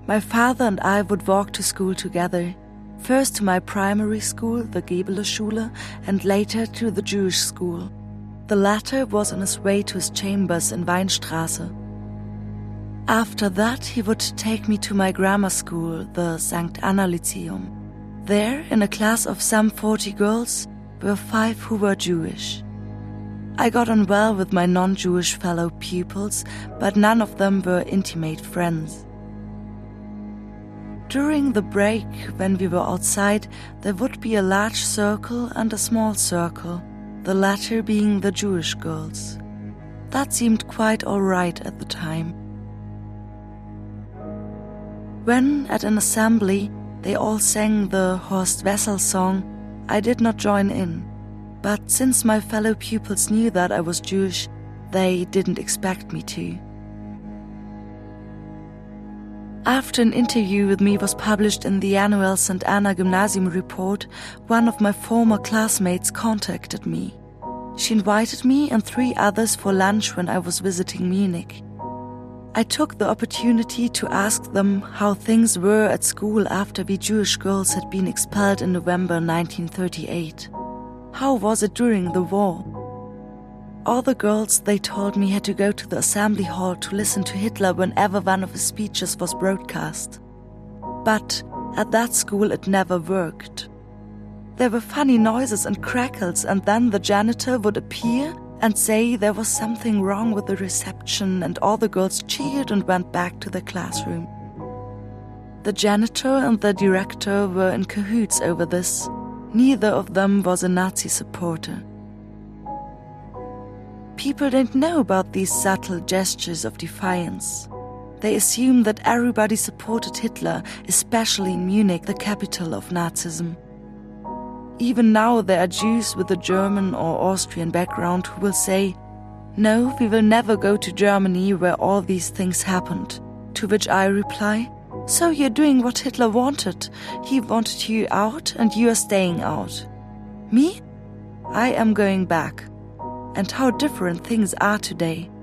My father and I would walk to school together, first to my primary school, the Gebele Schule, and later to the Jewish school. The latter was on his way to his chambers in Weinstraße. After that, he would take me to my grammar school, the St. Anna Lyceum. There, in a class of some 40 girls, were 5 who were Jewish. I got on well with my non-Jewish fellow pupils, but none of them were intimate friends. During the break, when we were outside, there would be a large circle and a small circle, the latter being the Jewish girls. That seemed quite all right at the time. When, at an assembly, they all sang the Horst Wessel song, I did not join in. But since my fellow pupils knew that I was Jewish, they didn't expect me to. After an interview with me was published in the annual St. Anna Gymnasium report, one of my former classmates contacted me. She invited me and 3 others for lunch when I was visiting Munich. I took the opportunity to ask them how things were at school after we Jewish girls had been expelled in November 1938. How was it during the war? All the girls, they told me, had to go to the assembly hall to listen to Hitler whenever one of his speeches was broadcast. But at that school it never worked. There were funny noises and crackles, and then the janitor would appear and say there was something wrong with the reception, and all the girls cheered and went back to their classroom. The janitor and the director were in cahoots over this. Neither of them was a Nazi supporter. People didn't know about these subtle gestures of defiance. They assumed that everybody supported Hitler, especially in Munich, the capital of Nazism. Even now there are Jews with a German or Austrian background who will say, "No, we will never go to Germany where all these things happened." To which I reply, "So you're doing what Hitler wanted. He wanted you out and you are staying out. Me? I am going back." And how different things are today.